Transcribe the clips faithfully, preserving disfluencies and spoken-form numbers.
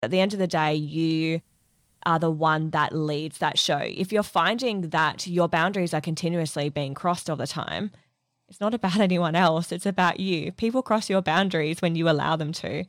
At the end of the day, you are the one that leads that show. If you're finding that your boundaries are continuously being crossed all the time, it's not about anyone else. It's about you. People cross your boundaries when you allow them to.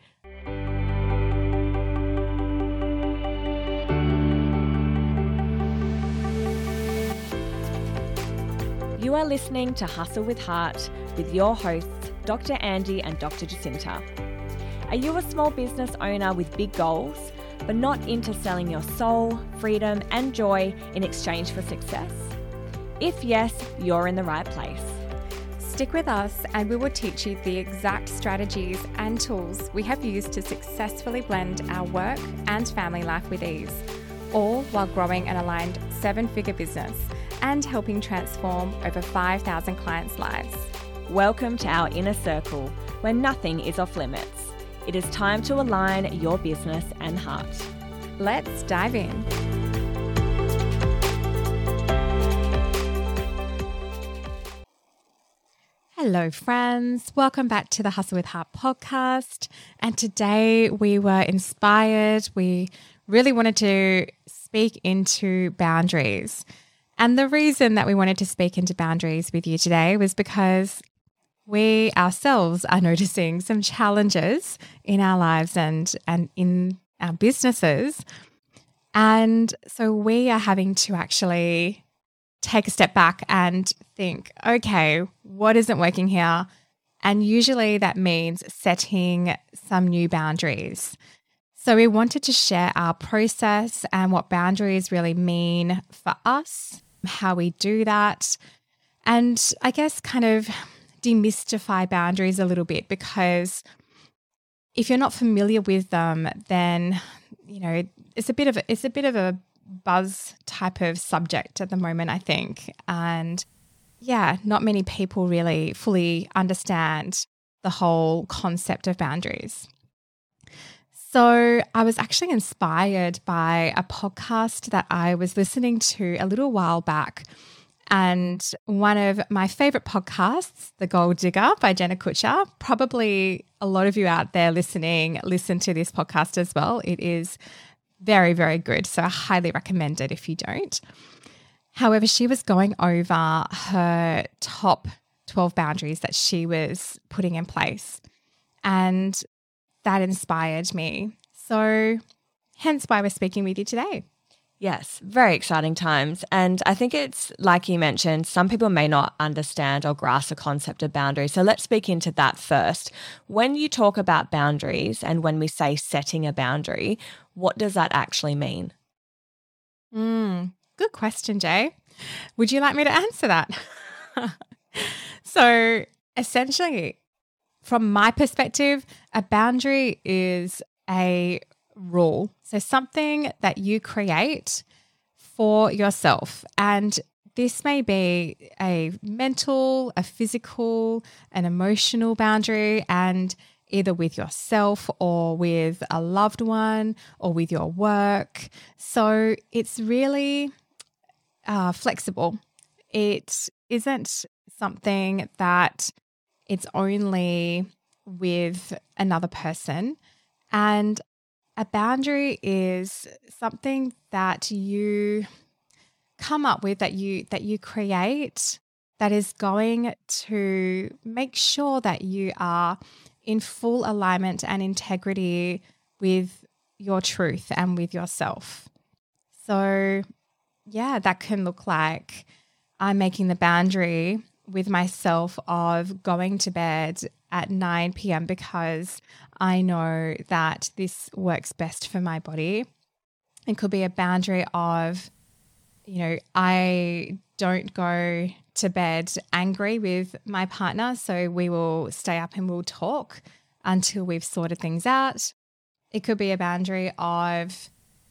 You are listening to Hustle with Heart with your hosts, Doctor Andy and Doctor Jacinta. Are you a small business owner with big goals, but not into selling your soul, freedom, and joy in exchange for success? If yes, you're in the right place. Stick with us and we will teach you the exact strategies and tools we have used to successfully blend our work and family life with ease, all while growing an aligned seven-figure business and helping transform over five thousand clients' lives. Welcome to our inner circle, where nothing is off limits. It is time to align your business and heart. Let's dive in. Hello, friends. Welcome back to the Hustle with Heart podcast. And today we were inspired. We really wanted to speak into boundaries. And the reason that we wanted to speak into boundaries with you today was because we ourselves are noticing some challenges in our lives and, and in our businesses. And so we are having to actually take a step back and think, okay, what isn't working here? And usually that means setting some new boundaries. So we wanted to share our process and what boundaries really mean for us, how we do that, and I guess kind of demystify boundaries a little bit, because if you're not familiar with them, then you know it's a bit of a, it's a bit of a buzz type of subject at the moment, I think, and yeah, not many people really fully understand the whole concept of boundaries. So I was actually inspired by a podcast that I was listening to a little while back. And one of my favorite podcasts, The Goal Digger by Jenna Kutcher, probably a lot of you out there listening listen to this podcast as well. It is very, very good. So I highly recommend it if you don't. However, she was going over her top twelve boundaries that she was putting in place. And that inspired me. So hence why we're speaking with you today. Yes, very exciting times. And I think it's like you mentioned, some people may not understand or grasp the concept of boundaries. So let's speak into that first. When you talk about boundaries and when we say setting a boundary, what does that actually mean? Mm, good question, Jay. Would you like me to answer that? So essentially, from my perspective, a boundary is a rule. So something that you create for yourself. And this may be a mental, a physical, an emotional boundary, and either with yourself or with a loved one or with your work. So it's really uh, flexible. It isn't something that it's only with another person. And a boundary is something that you come up with, that you that you create, that is going to make sure that you are in full alignment and integrity with your truth and with yourself. So yeah, that can look like I'm making the boundary with myself of going to bed at nine p.m. because I know that this works best for my body. It could be a boundary of, you know, I don't go to bed angry with my partner, so we will stay up and we'll talk until we've sorted things out. It could be a boundary of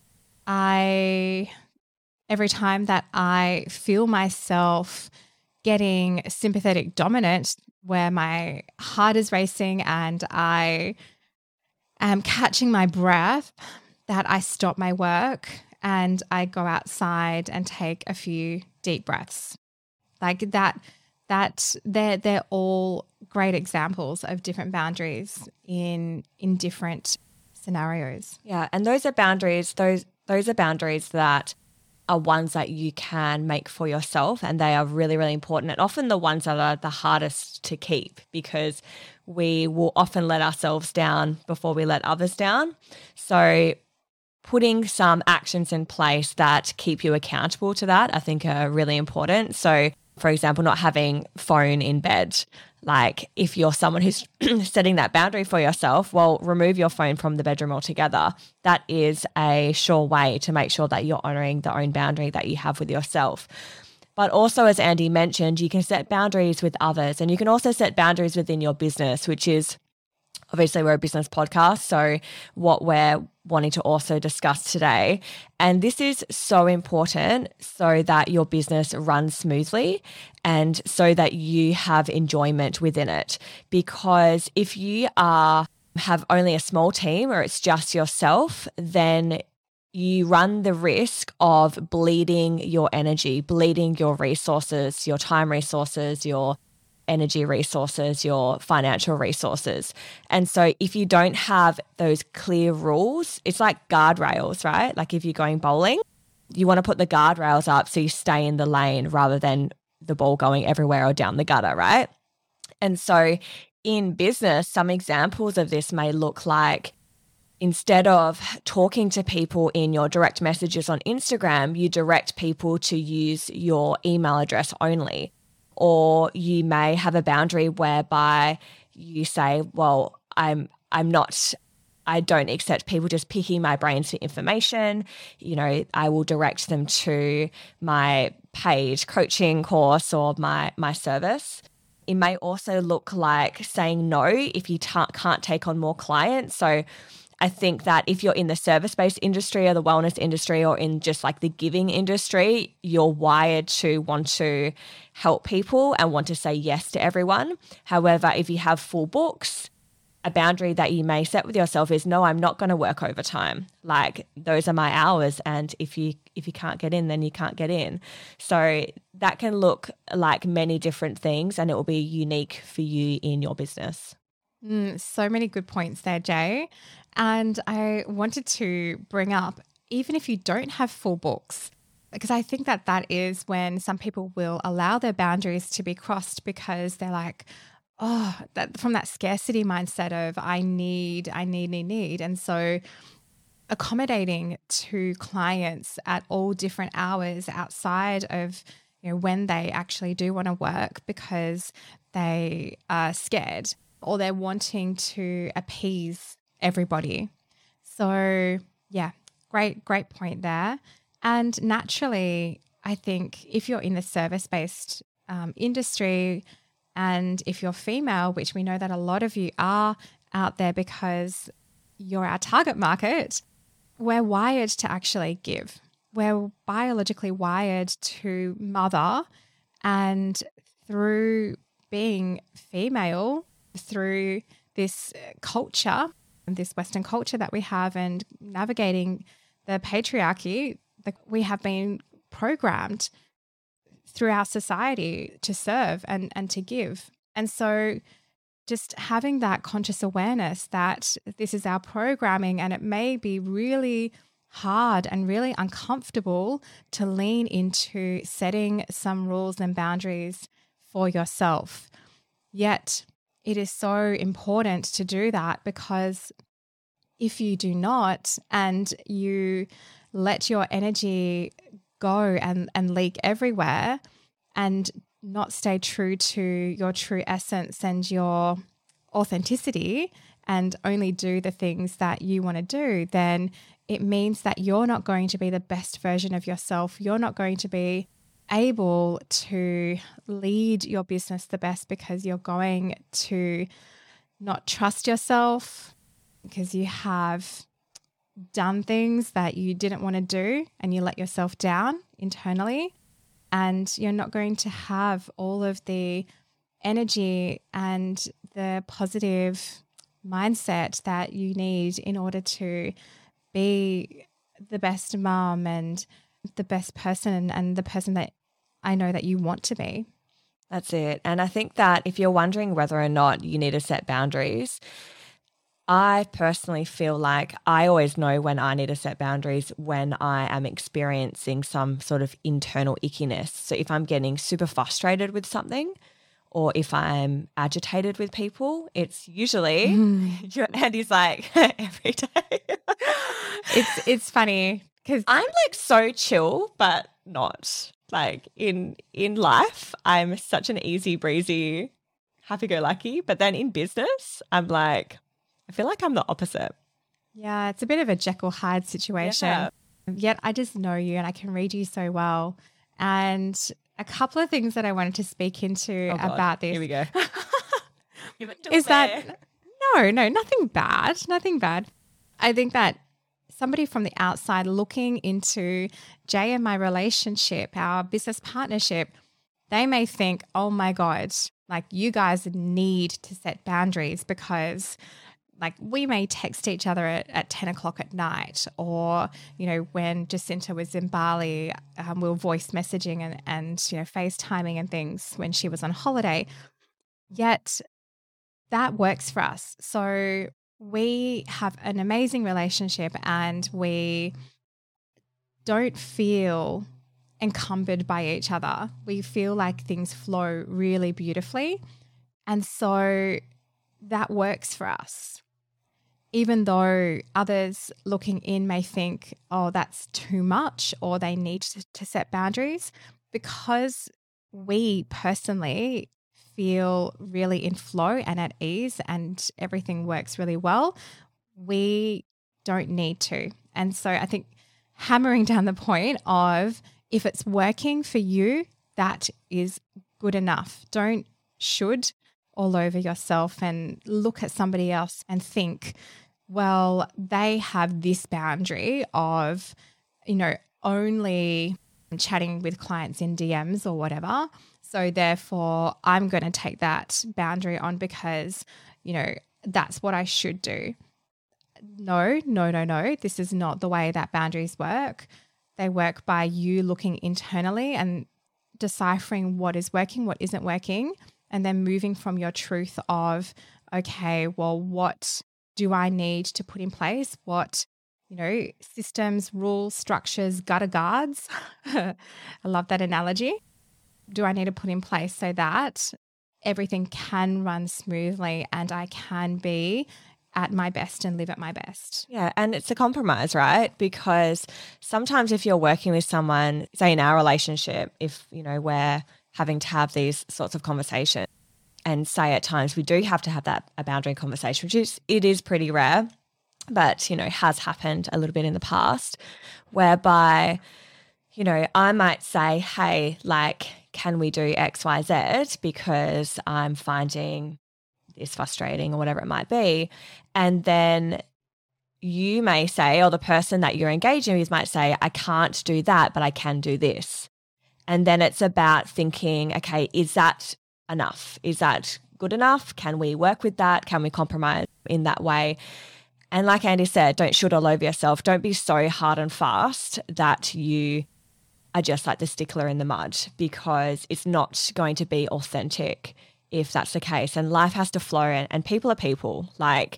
I, every time that I feel myself getting sympathetic dominant, where my heart is racing and I am catching my breath, that I stop my work and I go outside and take a few deep breaths. Like that, that they're, they're all great examples of different boundaries in, in different scenarios. Yeah, and those are boundaries, those those are boundaries that are ones that you can make for yourself, and they are really, really important, and often the ones that are the hardest to keep, because we will often let ourselves down before we let others down. So putting some actions in place that keep you accountable to that, I think, are really important. So, for example, not having phone in bed. Like if you're someone who's setting that boundary for yourself, well, remove your phone from the bedroom altogether. That is a sure way to make sure that you're honoring the own boundary that you have with yourself. But also, as Andy mentioned, you can set boundaries with others, and you can also set boundaries within your business, which is obviously we're a business podcast, so what we're wanting to also discuss today. And this is so important so that your business runs smoothly and so that you have enjoyment within it. Because if you are have only a small team or it's just yourself, then you run the risk of bleeding your energy, bleeding your resources, your time resources, your energy resources, your financial resources. And so if you don't have those clear rules, it's like guardrails, right? Like if you're going bowling, you want to put the guardrails up so you stay in the lane rather than the ball going everywhere or down the gutter, right? And so in business, some examples of this may look like, instead of talking to people in your direct messages on Instagram, you direct people to use your email address only. Or you may have a boundary whereby you say, well, I'm I'm not, I don't accept people just picking my brains for information. You know, I will direct them to my paid coaching course or my my service. It may also look like saying no if you ta- can't take on more clients. So I think that if you're in the service-based industry or the wellness industry or in just like the giving industry, you're wired to want to help people and want to say yes to everyone. However, if you have full books, a boundary that you may set with yourself is, no, I'm not going to work overtime. Like those are my hours. And if you if you can't get in, then you can't get in. So that can look like many different things, and it will be unique for you in your business. Mm, so many good points there, Jay. And I wanted to bring up, even if you don't have full books, because I think that that is when some people will allow their boundaries to be crossed because they're like, oh, that from that scarcity mindset of I need, I need, need, need. And so accommodating to clients at all different hours outside of, you know, when they actually do want to work because they are scared or they're wanting to appease everybody. So yeah, great, great point there. And naturally, I think if you're in the service-based um, industry and if you're female, which we know that a lot of you are out there because you're our target market, we're wired to actually give. We're biologically wired to mother, and through being female, through this culture, this Western culture that we have and navigating the patriarchy, that we have been programmed through our society to serve and, and to give. And so just having that conscious awareness that this is our programming, and it may be really hard and really uncomfortable to lean into setting some rules and boundaries for yourself. Yet it is so important to do that, because if you do not and you let your energy go and, and leak everywhere and not stay true to your true essence and your authenticity and only do the things that you want to do, then it means that you're not going to be the best version of yourself. You're not going to be able to lead your business the best because you're going to not trust yourself because you have done things that you didn't want to do and you let yourself down internally, and you're not going to have all of the energy and the positive mindset that you need in order to be the best mom and the best person and the person that I know that you want to be. That's it. And I think that if you're wondering whether or not you need to set boundaries, I personally feel like I always know when I need to set boundaries when I am experiencing some sort of internal ickiness. So if I'm getting super frustrated with something, or if I'm agitated with people, it's usually mm. Andy's like every day. it's it's funny because I'm like so chill, but not like in in life. I'm such an easy breezy, happy go lucky, but then in business, I'm like, I feel like I'm the opposite. Yeah, it's a bit of a Jekyll Hyde situation. Yeah. Yet I just know you and I can read you so well. And a couple of things that I wanted to speak into oh about this. Here we go. is that no, no, nothing bad, nothing bad. I think that somebody from the outside looking into Jay and my relationship, our business partnership, they may think, oh my God, like you guys need to set boundaries because like we may text each other at, at ten o'clock at night, or, you know, when Jacinta was in Bali, um, we were voice messaging and, and, you know, FaceTiming and things when she was on holiday. Yet that works for us. So we have an amazing relationship and we don't feel encumbered by each other. We feel like things flow really beautifully. And so that works for us. Even though others looking in may think, oh, that's too much, or they need to, to set boundaries, because we personally feel really in flow and at ease and everything works really well, we don't need to. And so I think hammering down the point of if it's working for you, that is good enough. Don't should all over yourself and look at somebody else and think, well, they have this boundary of, you know, only chatting with clients in D Ms or whatever. So therefore, I'm going to take that boundary on because, you know, that's what I should do. No, no, no, no. This is not the way that boundaries work. They work by you looking internally and deciphering what is working, what isn't working, and then moving from your truth of, okay, well, what do I need to put in place? What, you know, systems, rules, structures, gutter guards. I love that analogy. Do I need to put in place so that everything can run smoothly and I can be at my best and live at my best? Yeah, and it's a compromise, right? Because sometimes if you're working with someone, say in our relationship, if, you know, we're having to have these sorts of conversations, and say at times we do have to have that a boundary conversation, which is it is pretty rare, but, you know, has happened a little bit in the past, whereby, you know, I might say, hey, like, can we do X, Y, Z because I'm finding this frustrating or whatever it might be. And then you may say, or the person that you're engaging with might say, I can't do that, but I can do this. And then it's about thinking, okay, is that enough? Is that good enough? Can we work with that? Can we compromise in that way? And like Andy said, don't shoot all over yourself. Don't be so hard and fast that you are just like the stickler in the mud, because it's not going to be authentic if that's the case. And life has to flow, and, and people are people. Like,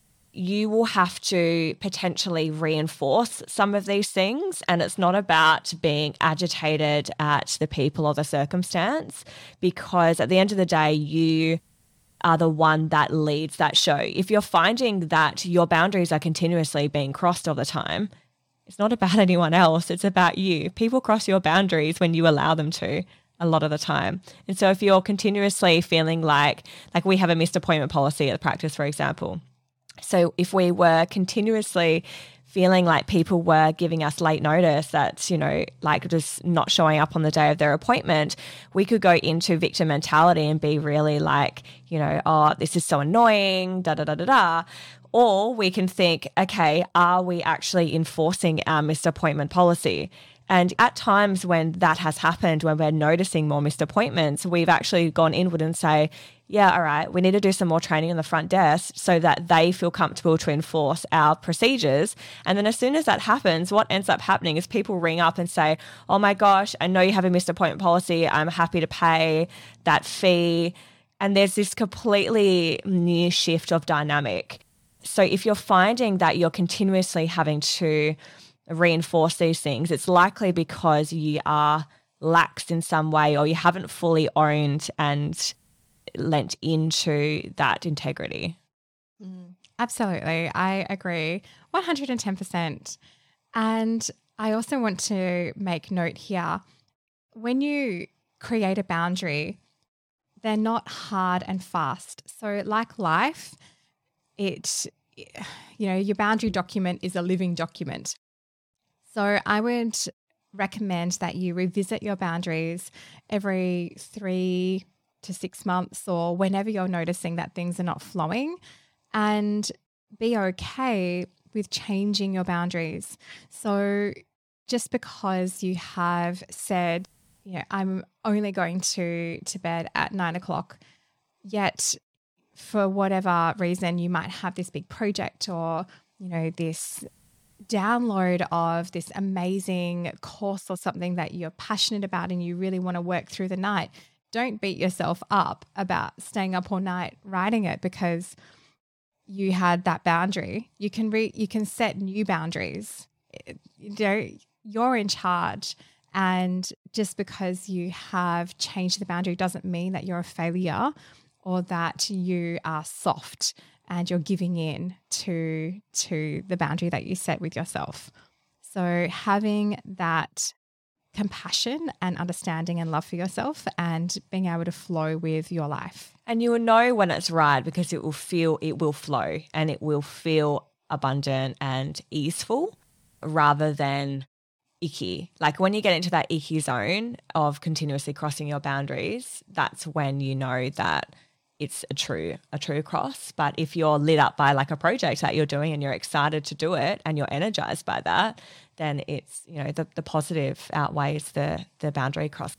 you will have to potentially reinforce some of these things, and it's not about being agitated at the people or the circumstance, because at the end of the day, you are the one that leads that show. If you're finding that your boundaries are continuously being crossed all the time, it's not about anyone else, it's about you. People cross your boundaries when you allow them to a lot of the time. And so if you're continuously feeling like, like we have a missed appointment policy at the practice, for example. So if we were continuously feeling like people were giving us late notice, that's, you know, like just not showing up on the day of their appointment, we could go into victim mentality and be really like, you know, oh, this is so annoying, da, da, da, da, da. Or we can think, okay, are we actually enforcing our missed appointment policy? And at times when that has happened, when we're noticing more missed appointments, we've actually gone inward and say, yeah, all right, we need to do some more training on the front desk so that they feel comfortable to enforce our procedures. And then as soon as that happens, what ends up happening is people ring up and say, oh my gosh, I know you have a missed appointment policy. I'm happy to pay that fee. And there's this completely new shift of dynamic. So if you're finding that you're continuously having to reinforce these things, it's likely because you are lax in some way or you haven't fully owned and lent into that integrity. Mm, absolutely. I agree one hundred ten percent. And I also want to make note here, when you create a boundary, they're not hard and fast. So like life, it, you know, your boundary document is a living document. So I would recommend that you revisit your boundaries every three to six months or whenever you're noticing that things are not flowing, and be okay with changing your boundaries. So just because you have said, you know, I'm only going to, to bed at nine o'clock, yet for whatever reason you might have this big project or, you know, this download of this amazing course or something that you're passionate about and you really want to work through the night. Don't beat yourself up about staying up all night writing it because you had that boundary. You can re- you can set new boundaries. You know, you're in charge, and just because you have changed the boundary doesn't mean that you're a failure or that you are soft and you're giving in to to the boundary that you set with yourself. So having that compassion and understanding and love for yourself and being able to flow with your life. And you will know when it's right because it will feel, it will flow and it will feel abundant and easeful rather than icky. Like when you get into that icky zone of continuously crossing your boundaries, that's when you know that it's a true, a true cross. But if you're lit up by like a project that you're doing and you're excited to do it and you're energized by that, then it's, you know, the, the positive outweighs the, the boundary cross.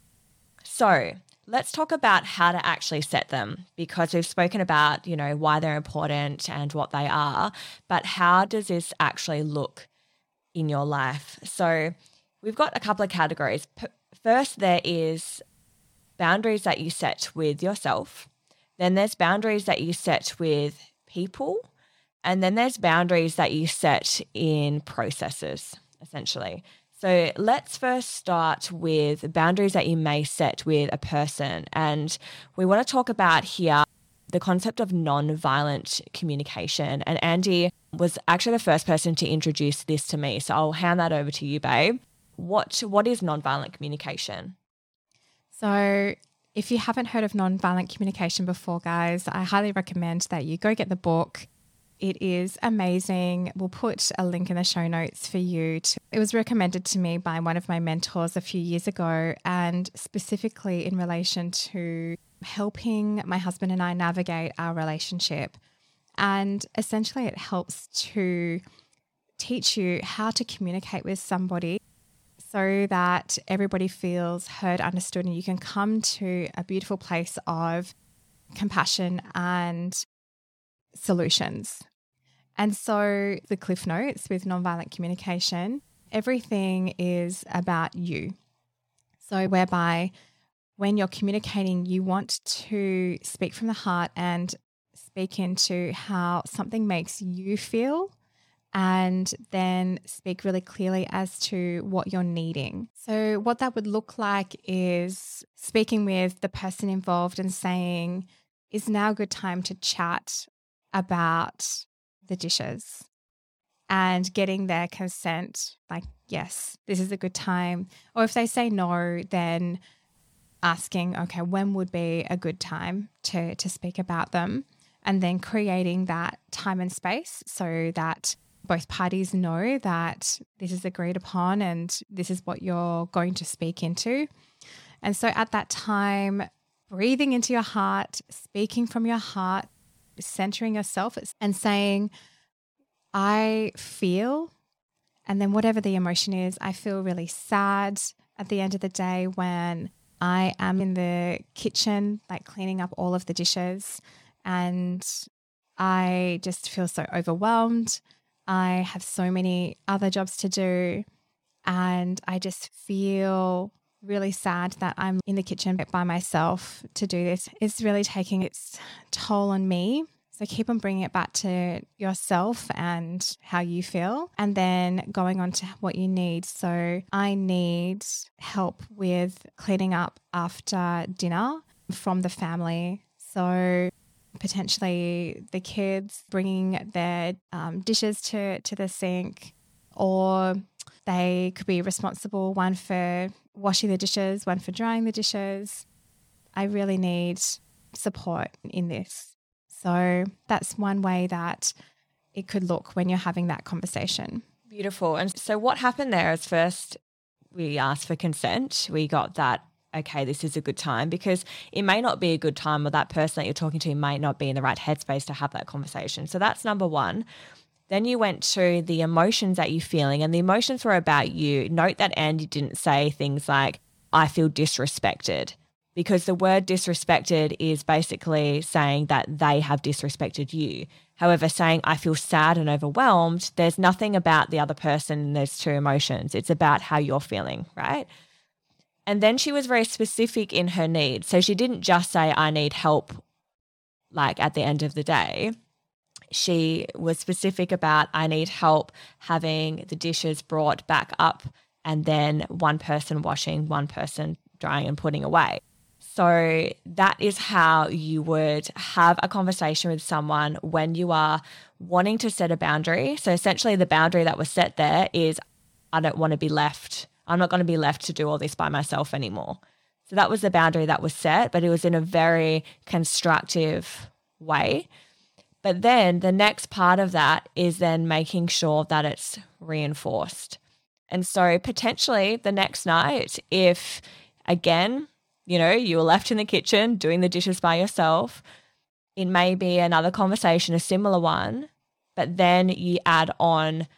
So let's talk about how to actually set them, because we've spoken about, you know, why they're important and what they are, but how does this actually look in your life? So we've got a couple of categories. P- First, there is boundaries that you set with yourself. Then there's boundaries that you set with people. And then there's boundaries that you set in processes, essentially. So let's first start with boundaries that you may set with a person. And we want to talk about here the concept of non-violent communication. And Andy was actually the first person to introduce this to me. So I'll hand that over to you, babe. What What is non-violent communication? So if you haven't heard of nonviolent communication before, guys, I highly recommend that you go get the book. It is amazing. We'll put a link in the show notes for you. To, it was recommended to me by one of my mentors a few years ago, and specifically in relation to helping my husband and I navigate our relationship. And essentially it helps to teach you how to communicate with somebody so that everybody feels heard, understood, and you can come to a beautiful place of compassion and solutions. And so the Cliff Notes with nonviolent communication, everything is about you. So whereby when you're communicating, you want to speak from the heart and speak into how something makes you feel, and then speak really clearly as to what you're needing. So what that would look like is speaking with the person involved and saying, is now a good time to chat about the dishes? And getting their consent, like, yes, this is a good time. Or if they say no, then asking, okay, when would be a good time to, to speak about them? And then creating that time and space so that both parties know that this is agreed upon and this is what you're going to speak into. And so at that time, breathing into your heart, speaking from your heart, centering yourself and saying, I feel, and then whatever the emotion is, I feel really sad at the end of the day when I am in the kitchen, like cleaning up all of the dishes, and I just feel so overwhelmed. I have so many other jobs to do, and I just feel really sad that I'm in the kitchen by myself to do this. It's really taking its toll on me. So keep on bringing it back to yourself and how you feel, and then going on to what you need. So I need help with cleaning up after dinner from the family. So potentially the kids bringing their um, dishes to, to the sink, or they could be responsible, one for washing the dishes, one for drying the dishes. I really need support in this. So that's one way that it could look when you're having that conversation. Beautiful. And so what happened there is first we asked for consent. We got that, okay, this is a good time, because it may not be a good time, or that person that you're talking to might not be in the right headspace to have that conversation. So that's number one. Then you went to the emotions that you're feeling, and the emotions were about you. Note that Andy didn't say things like, I feel disrespected, because the word disrespected is basically saying that they have disrespected you. However, saying I feel sad and overwhelmed, there's nothing about the other person in those two emotions. It's about how you're feeling, right? And then she was very specific in her needs. So she didn't just say, I need help, like at the end of the day. She was specific about, I need help having the dishes brought back up, and then one person washing, one person drying and putting away. So that is how you would have a conversation with someone when you are wanting to set a boundary. So essentially the boundary that was set there is, I don't want to be left, I'm not going to be left to do all this by myself anymore. So that was the boundary that was set, but it was in a very constructive way. But then the next part of that is then making sure that it's reinforced. And so potentially the next night, if again, you know, you were left in the kitchen doing the dishes by yourself, it may be another conversation, a similar one, but then you add on,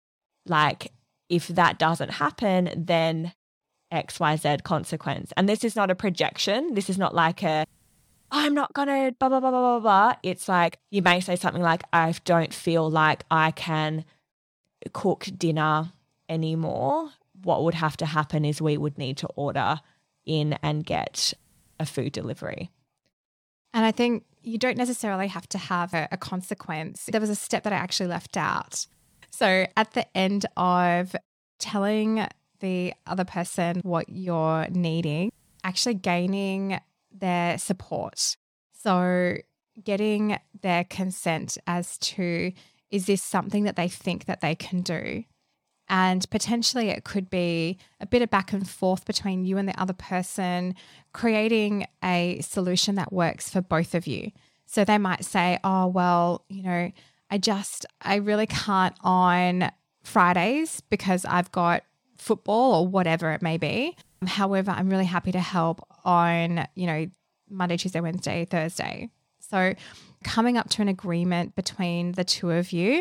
like, if that doesn't happen, then X Y Z consequence. And this is not a projection. This is not like a, I'm not going to blah, blah, blah, blah, blah, blah. It's like you may say something like, I don't feel like I can cook dinner anymore. What would have to happen is we would need to order in and get a food delivery. And I think you don't necessarily have to have a, a consequence. There was a step that I actually left out. So at the end of telling the other person what you're needing, actually gaining their support. So getting their consent as to, is this something that they think that they can do? And potentially it could be a bit of back and forth between you and the other person, creating a solution that works for both of you. So they might say, oh, well, you know, I just, I really can't on Fridays because I've got football or whatever it may be. However, I'm really happy to help on, you know, Monday, Tuesday, Wednesday, Thursday. So coming up to an agreement between the two of you,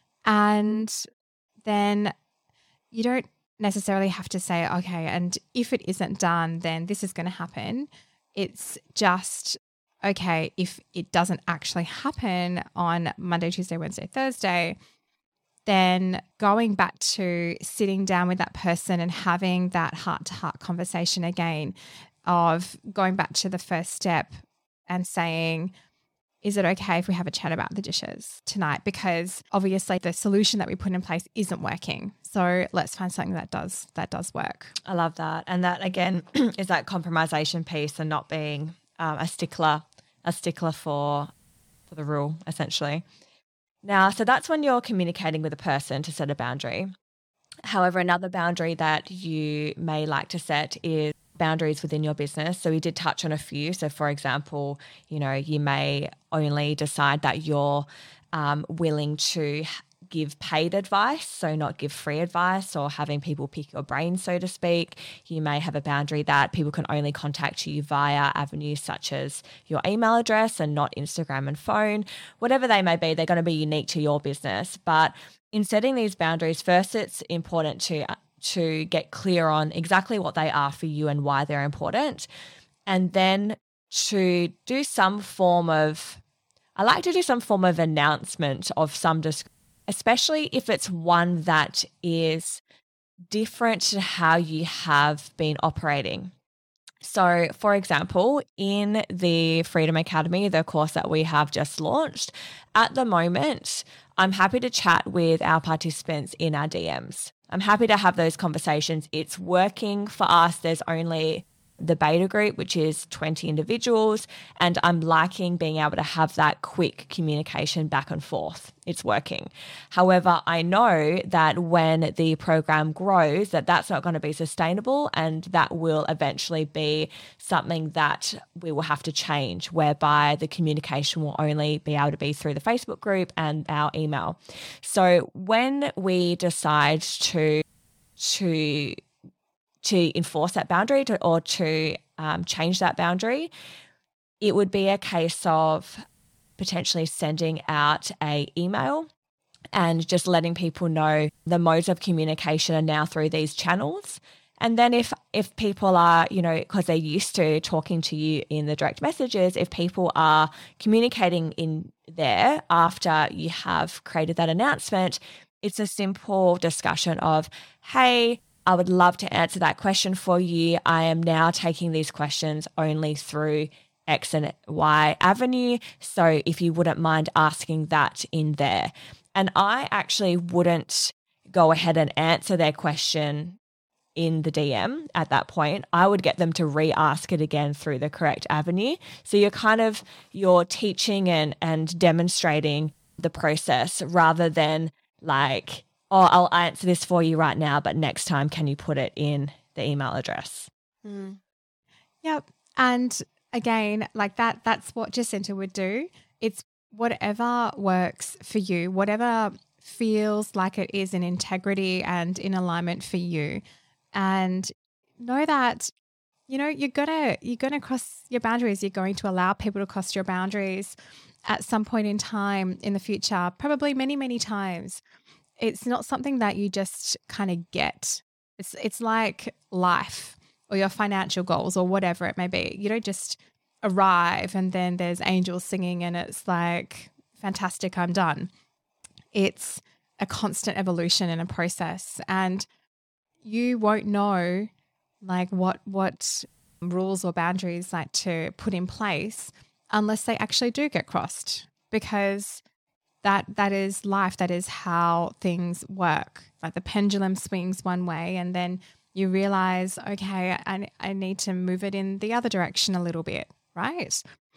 and then you don't necessarily have to say, okay, and if it isn't done, then this is going to happen. It's just, okay, if it doesn't actually happen on Monday, Tuesday, Wednesday, Thursday, then going back to sitting down with that person and having that heart-to-heart conversation again, of going back to the first step and saying, is it okay if we have a chat about the dishes tonight? Because obviously the solution that we put in place isn't working. So let's find something that does that does work. I love that. And that, again, is that compromisation piece and not being um, a stickler, a stickler for for the rule, essentially. Now, so that's when you're communicating with a person to set a boundary. However, another boundary that you may like to set is boundaries within your business. So we did touch on a few. So for example, you know, you may only decide that you're um, willing to give paid advice, so not give free advice or having people pick your brain, so to speak. You may have a boundary that people can only contact you via avenues such as your email address and not Instagram and phone. Whatever they may be, they're going to be unique to your business. But in setting these boundaries, first it's important to to get clear on exactly what they are for you and why they're important. And then to do some form of, I like to do some form of announcement of some, dis- especially if it's one that is different to how you have been operating. So, for example, in the Freedom Academy, the course that we have just launched, at the moment, I'm happy to chat with our participants in our D Ms. I'm happy to have those conversations. It's working for us. There's only the beta group, which is twenty individuals, and I'm liking being able to have that quick communication back and forth. It's working. However, I know that when the program grows, that that's not going to be sustainable, and that will eventually be something that we will have to change, whereby the communication will only be able to be through the Facebook group and our email. So when we decide to to to enforce that boundary to, or to um, change that boundary, it would be a case of potentially sending out a email and just letting people know the modes of communication are now through these channels. And then if if people are, you know, because they're used to talking to you in the direct messages, if people are communicating in there after you have created that announcement, it's a simple discussion of, hey, I would love to answer that question for you. I am now taking these questions only through X and Y avenue. So if you wouldn't mind asking that in there. And I actually wouldn't go ahead and answer their question in the D M at that point. I would get them to re-ask it again through the correct avenue. So you're kind of, you're teaching and, and demonstrating the process rather than like, oh, I'll answer this for you right now, but next time can you put it in the email address? Mm. Yep. And again, like that, that's what Jacinta would do. It's whatever works for you, whatever feels like it is in integrity and in alignment for you. And know that, you know, you're gonna you're gonna cross your boundaries. You're going to allow people to cross your boundaries at some point in time in the future, probably many, many times. It's not something that you just kind of get. It's it's like life or your financial goals or whatever it may be. You don't just arrive and then there's angels singing and it's like, fantastic, I'm done. It's a constant evolution and a process. And you won't know like what what rules or boundaries like to put in place unless they actually do get crossed, because That that is life. That is how things work. Like the pendulum swings one way and then you realize, okay, I, I need to move it in the other direction a little bit, right?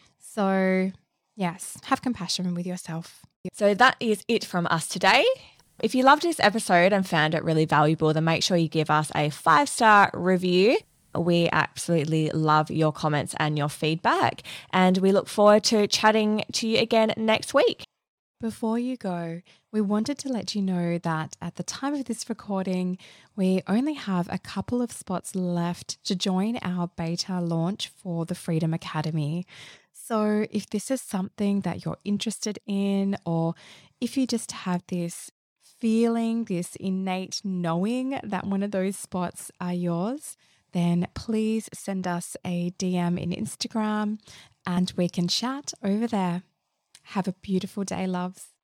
So yes, have compassion with yourself. So that is it from us today. If you loved this episode and found it really valuable, then make sure you give us a five-star review. We absolutely love your comments and your feedback, and we look forward to chatting to you again next week. Before you go, we wanted to let you know that at the time of this recording, we only have a couple of spots left to join our beta launch for the Freedom Academy. So if this is something that you're interested in, or if you just have this feeling, this innate knowing that one of those spots are yours, then please send us a D M in Instagram and we can chat over there. Have a beautiful day, loves.